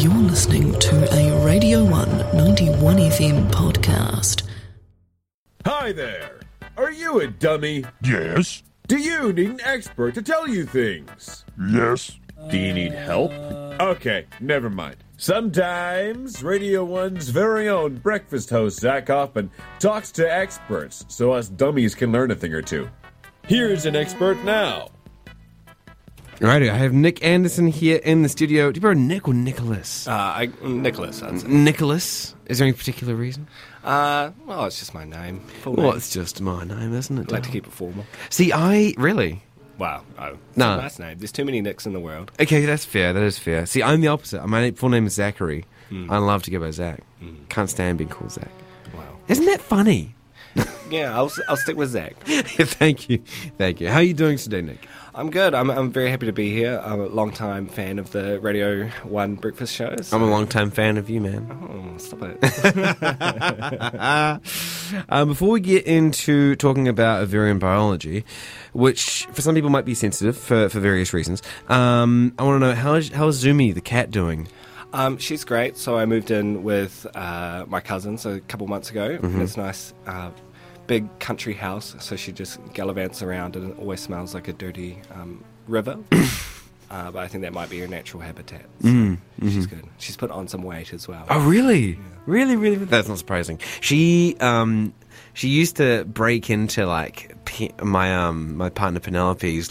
You're listening to a Radio 1 91 FM podcast. Hi there. Are you a dummy? Yes. Do you need an expert to tell you things? Yes. Do you need help? Okay, never mind. Sometimes Radio 1's very own breakfast host Zach Hoffman talks to experts so us dummies can learn a thing or two. Here's an expert now. Alrighty, I have Nick Anderson here in the studio. Do you prefer Nick or Nicholas? Nicholas, I'd say. Nicholas? Is there any particular reason? Well, it's just my name. Full Well, name. it's just my name, isn't it? I like to keep it formal. See, Really? Wow. Oh, it's No. a nice name. There's too many Nicks in the world. Okay, that's fair. That is fair. See, I'm the opposite. My full name is Zachary. I love to go by Zach. Can't stand being called Zach. Wow. Isn't that funny? Yeah, I'll stick with Zach. Thank you. How are you doing today, Nick? I'm good. I'm very happy to be here. I'm a long-time fan of the Radio 1 breakfast shows. I'm a long-time fan of you, man. Oh, stop it. Before we get into talking about ovarian biology, which for some people might be sensitive for various reasons, I want to know, how is Zumi, the cat, doing? She's great. So I moved in with my cousins a couple months ago. It's nice. Big country house, so she just gallivants around and it always smells like a dirty river. But I think that might be her natural habitat. So she's good. She's put on some weight as well. Oh, really? Yeah. Really? That's not surprising. She used to break into my partner Penelope's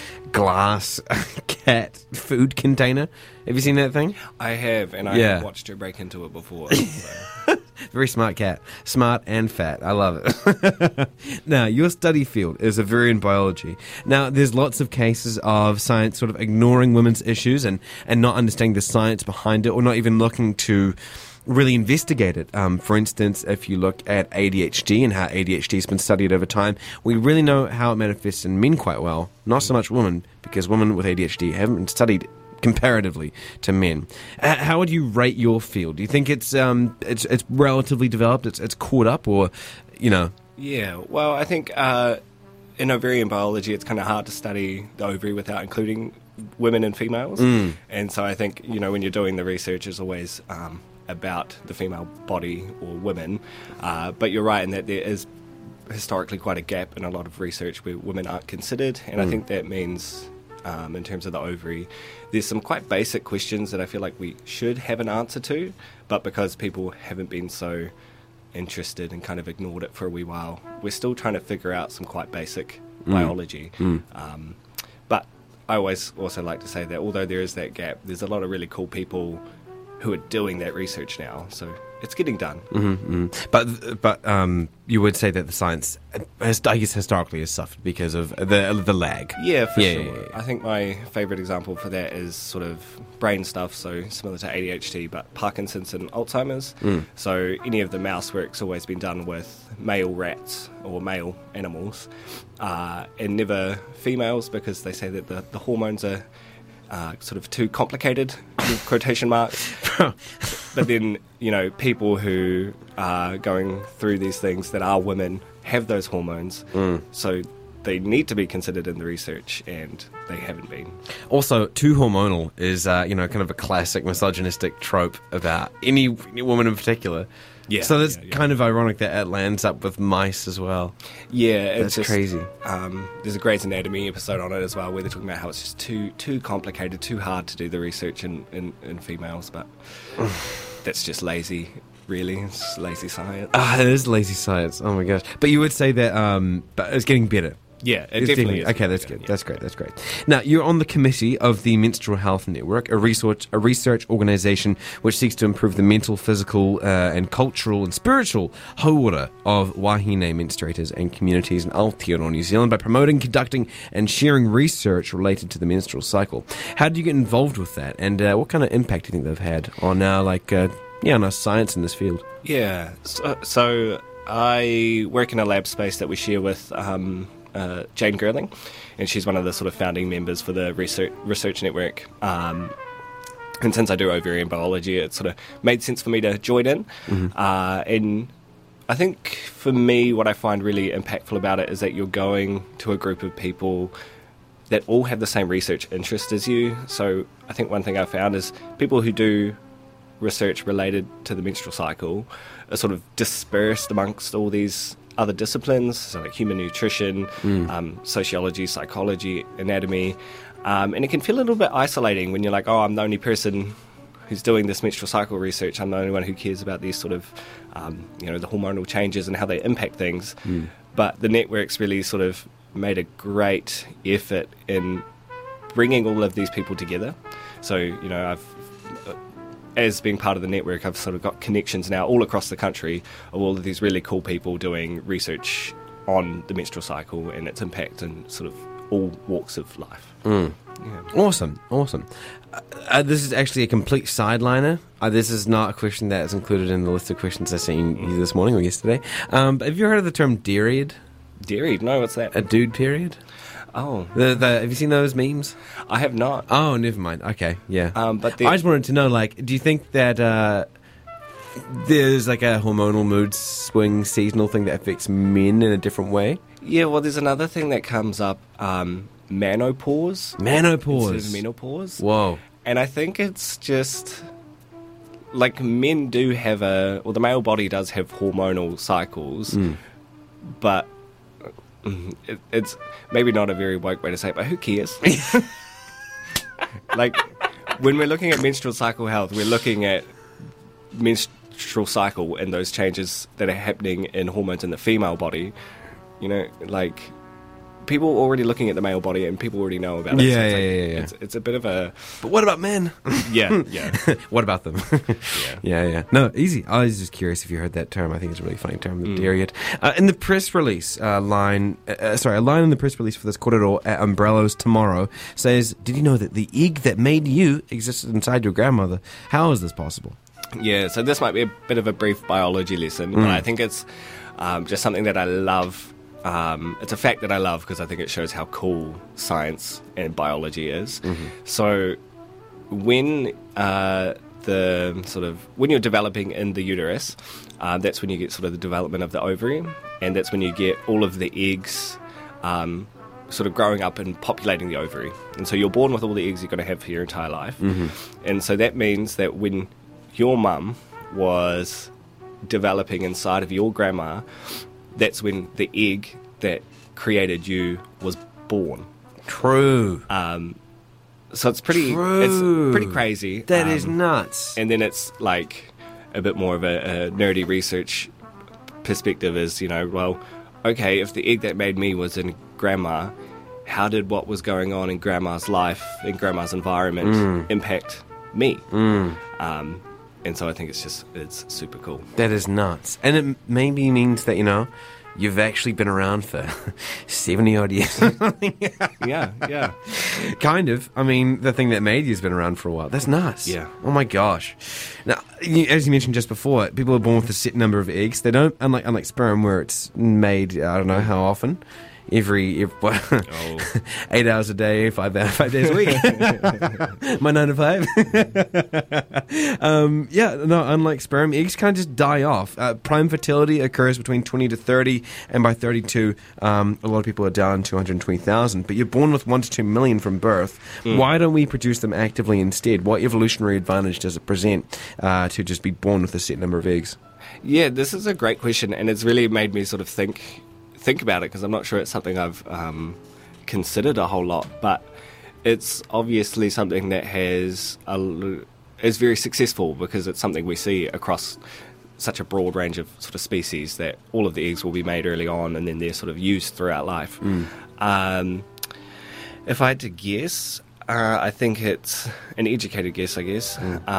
glass cat food container. Have you seen that thing? I have, and I have watched her break into it before. So. Very smart cat. Smart and fat. I love it. Now, your study field is ovarian biology. Now, there's lots of cases of science sort of ignoring women's issues and not understanding the science behind it, or not even looking to really investigate it. For instance, if you look at ADHD and how ADHD has been studied over time, we really know how it manifests in men quite well. Not so much women, because women with ADHD haven't been studied comparatively to men. How would you rate your field? Do you think it's relatively developed, it's caught up, or, Yeah, well, I think in ovarian biology it's kind of hard to study the ovary without including women and females. And so I think, when you're doing the research, it's always about the female body or women. But you're right in that there is historically quite a gap in a lot of research where women aren't considered, and I think that means in terms of the ovary, there's some quite basic questions that I feel like we should have an answer to, but because people haven't been so interested and kind of ignored it for a wee while, we're still trying to figure out some quite basic biology. But I always also like to say that although there is that gap, there's a lot of really cool people who are doing that research now, so it's getting done. But you would say that the science, I guess, historically has suffered because of the lag. Yeah, for sure. Yeah. I think my favourite example for that is sort of brain stuff, so similar to ADHD, but Parkinson's and Alzheimer's. So any of the mouse work's always been done with male rats or male animals, and never females, because they say that the hormones are sort of too complicated, quotation marks. But then, people who are going through these things that are women have those hormones, so they need to be considered in the research, and they haven't been. Also, too hormonal is, kind of a classic misogynistic trope about any woman in particular. Yeah, so that's kind of ironic that it lands up with mice as well. Yeah, that's just crazy. There's a Grey's Anatomy episode on it as well, where they're talking about how it's just too complicated, too hard to do the research in females, but that's just lazy. Really, it's just lazy science. It is lazy science. Oh my gosh! But you would say that, but it's getting better. Yeah, it definitely is. Okay, that's good. Yeah. That's great. Now, you're on the committee of the Menstrual Health Network, a research organisation which seeks to improve the mental, physical, and cultural and spiritual hauora of wahine menstruators and communities in Aotearoa, New Zealand, by promoting, conducting, and sharing research related to the menstrual cycle. How did you get involved with that, and what kind of impact do you think they've had on on our science in this field? Yeah, so I work in a lab space that we share with Jane Gerling, and she's one of the sort of founding members for the research network. And since I do ovarian biology, it sort of made sense for me to join in. And I think for me, what I find really impactful about it is that you're going to a group of people that all have the same research interest as you. So I think one thing I found is people who do research related to the menstrual cycle are sort of dispersed amongst all these other disciplines, so like human nutrition, sociology, psychology, anatomy, and it can feel a little bit isolating when you're like, oh, I'm the only person who's doing this menstrual cycle research. I'm the only one who cares about these sort of, the hormonal changes and how they impact things. But the network's really sort of made a great effort in bringing all of these people together. So, as being part of the network, I've sort of got connections now all across the country of all of these really cool people doing research on the menstrual cycle and its impact in sort of all walks of life. Yeah. Awesome. This is actually a complete sideliner. This is not a question that is included in the list of questions I sent you this morning or yesterday. But have you heard of the term deriod? Deriod? No, what's that? A dude period? Oh. Have you seen those memes? I have not. Oh, never mind. Okay, yeah. But I just wanted to know, do you think that there's like a hormonal mood swing seasonal thing that affects men in a different way? Yeah, well, there's another thing that comes up, menopause. Menopause. Instead of menopause. Whoa. And I think it's just, like, men do have the male body does have hormonal cycles, but it's maybe not a very woke way to say it, but who cares? Like, when we're looking at menstrual cycle health, we're looking at menstrual cycle and those changes that are happening in hormones in the female body. Like, people are already looking at the male body and people already know about it. Yeah. It's a bit of a... But what about men? Yeah. What about them? Yeah. No, easy. I was just curious if you heard that term. I think it's a really funny term, the deriod. In the press release, a line in the press release for this corridor at Umbrellas tomorrow says, "Did you know that the egg that made you existed inside your grandmother? How is this possible?" Yeah, so this might be a bit of a brief biology lesson, but I think it's just something that I love. It's a fact that I love because I think it shows how cool science and biology is. So when when you're developing in the uterus, that's when you get sort of the development of the ovary, and that's when you get all of the eggs sort of growing up and populating the ovary. And so you're born with all the eggs you're going to have for your entire life. And so that means that when your mum was developing inside of your grandma, that's when the egg that created you was born. True. So it's pretty crazy. That is nuts. And then it's like a bit more of a nerdy research perspective is, well, okay, if the egg that made me was in grandma, how did what was going on in grandma's life, in grandma's environment, impact me? And so I think it's super cool. That is nuts. And it maybe means that, you've actually been around for 70-odd years. Yeah. Kind of. I mean, the thing that made you has been around for a while. That's nuts. Yeah. Oh, my gosh. Now, as you mentioned just before, people are born with a set number of eggs. They don't, unlike sperm, where it's made, I don't know how often. Every 8 hours a day, 5 days a week. My 9 to 5. Unlike sperm, eggs kind of just die off. Prime fertility occurs between 20 to 30, and by 32, a lot of people are down to 120,000. But you're born with 1 to 2 million from birth. Why don't we produce them actively instead? What evolutionary advantage does it present to just be born with a set number of eggs? Yeah, this is a great question, and it's really made me sort of think about it, because I'm not sure it's something I've considered a whole lot, but it's obviously something that is very successful, because it's something we see across such a broad range of sort of species, that all of the eggs will be made early on and then they're sort of used throughout life. If I had to guess, I think it's an educated guess, I guess,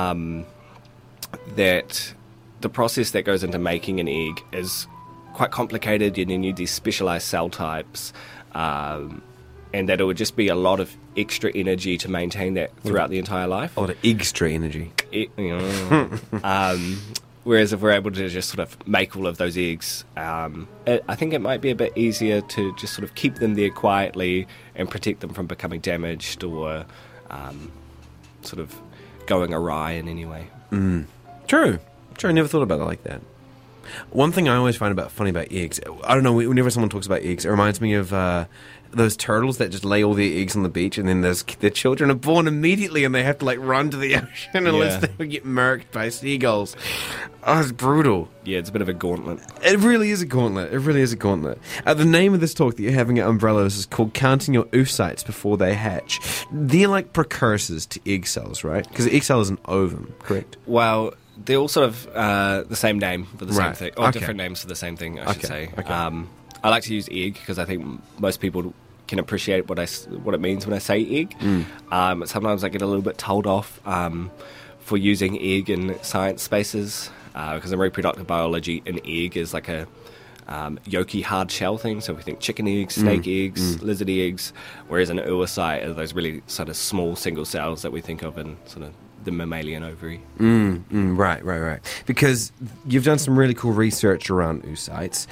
that the process that goes into making an egg is quite complicated. You need these specialized cell types, and that it would just be a lot of extra energy to maintain that throughout the entire life. A lot of extra energy. Whereas if we're able to just sort of make all of those eggs, I think it might be a bit easier to just sort of keep them there quietly and protect them from becoming damaged or sort of going awry in any way. True. Never thought about it like that. One thing I always find funny about eggs, I don't know, whenever someone talks about eggs, it reminds me of those turtles that just lay all their eggs on the beach, and then their children are born immediately, and they have to like run to the ocean unless they get murked by seagulls. Oh, it's brutal. Yeah, it's a bit of a gauntlet. It really is a gauntlet. The name of this talk that you're having at Umbrellas is called Counting Your Oocytes Before They Hatch. They're like precursors to egg cells, right? Because the egg cell is an ovum, correct? Well, they're all sort of the same name for the same Right. thing. Or Okay. different names for the same thing, I should say. Okay. I like to use egg because I think most people can appreciate what it means when I say egg. Sometimes I get a little bit told off for using egg in science spaces because in reproductive biology, an egg is like a yolky hard shell thing. So we think chicken eggs, snake eggs, lizard eggs, whereas an oocyte are those really sort of small single cells that we think of in sort of the mammalian ovary. Right. Because you've done some really cool research around oocytes.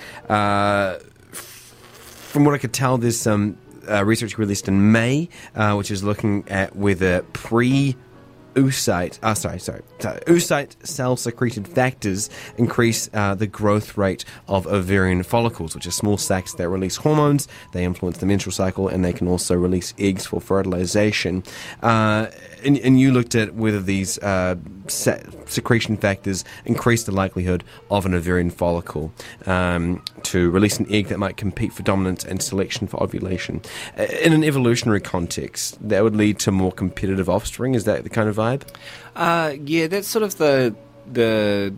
From what I could tell, there's some research released in May, which is looking at whether oocyte cell-secreted factors increase the growth rate of ovarian follicles, which are small sacs that release hormones. They influence the menstrual cycle, and they can also release eggs for fertilization. And you looked at whether these secretion factors increase the likelihood of an ovarian follicle to release an egg that might compete for dominance and selection for ovulation. In an evolutionary context, that would lead to more competitive offspring. Is that the kind of vibe? Yeah, that's sort of the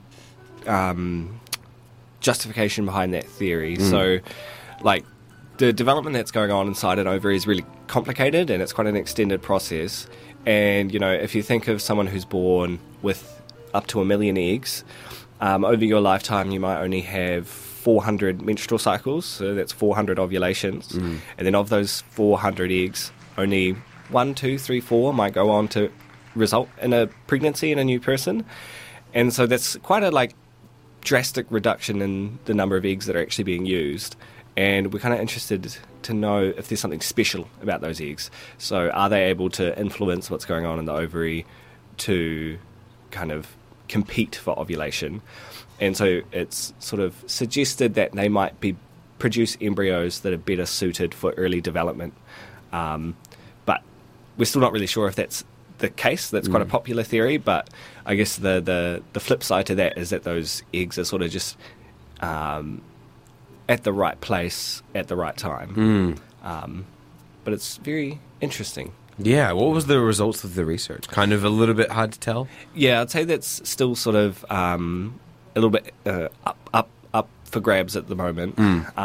justification behind that theory. So, like, the development that's going on inside an ovary is really complicated, and it's quite an extended process. And, you know, if you think of someone who's born with up to 1 million eggs, over your lifetime you might only have 400 menstrual cycles, so that's 400 ovulations. And then of those 400 eggs, only 1, 2, 3, 4 might go on to result in a pregnancy in a new person. And so that's quite a, like, drastic reduction in the number of eggs that are actually being used. And we're kind of interested to know if there's something special about those eggs. So are they able to influence what's going on in the ovary to kind of compete for ovulation? And so it's sort of suggested that they might produce embryos that are better suited for early development. But we're still not really sure if that's the case. That's quite a popular theory, but I guess the flip side to that is that those eggs are sort of just at the right place at the right time. But it's very interesting. Yeah, what was the results of the research? Kind of a little bit hard to tell? Yeah, I'd say that's still sort of a little bit up for grabs at the moment.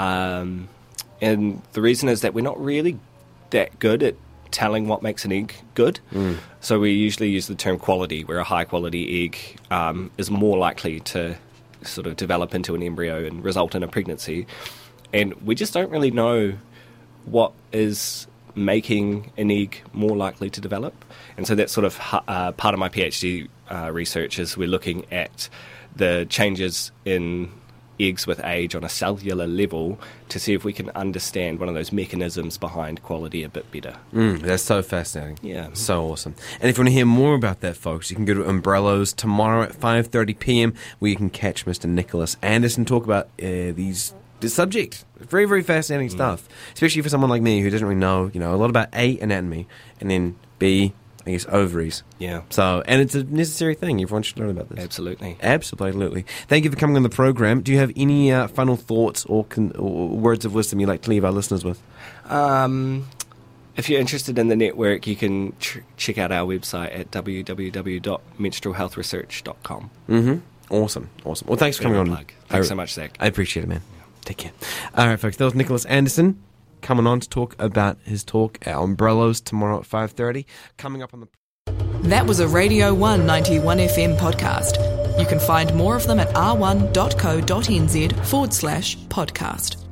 And the reason is that we're not really that good at telling what makes an egg good. So we usually use the term quality, where a high-quality egg is more likely to sort of develop into an embryo and result in a pregnancy. And we just don't really know what is making an egg more likely to develop. And so that's sort of part of my PhD research is we're looking at the changes in eggs with age on a cellular level to see if we can understand one of those mechanisms behind quality a bit better. That's so fascinating. Yeah. So awesome. And if you want to hear more about that, folks, you can go to Umbrellas tomorrow at 5:30 p.m, where you can catch Mr. Nicholas Anderson talk about this subject. Very, very fascinating stuff, especially for someone like me who doesn't really know, a lot about A, anatomy, and then B, I guess, ovaries. Yeah. So, and it's a necessary thing. Everyone should learn about this. Absolutely. Absolutely. Thank you for coming on the program. Do you have any final thoughts or words of wisdom you'd like to leave our listeners with? If you're interested in the network, you can check out our website at www.menstrualhealthresearch.com. Awesome. Well, thanks for coming on. Thanks so much, Zach. I appreciate it, man. Take care. All right, folks. That was Nicholas Anderson coming on to talk about his talk at Umbrellas tomorrow at 5:30. Coming up on the... That was a Radio 1 91 FM podcast. You can find more of them at r1.co.nz/podcast.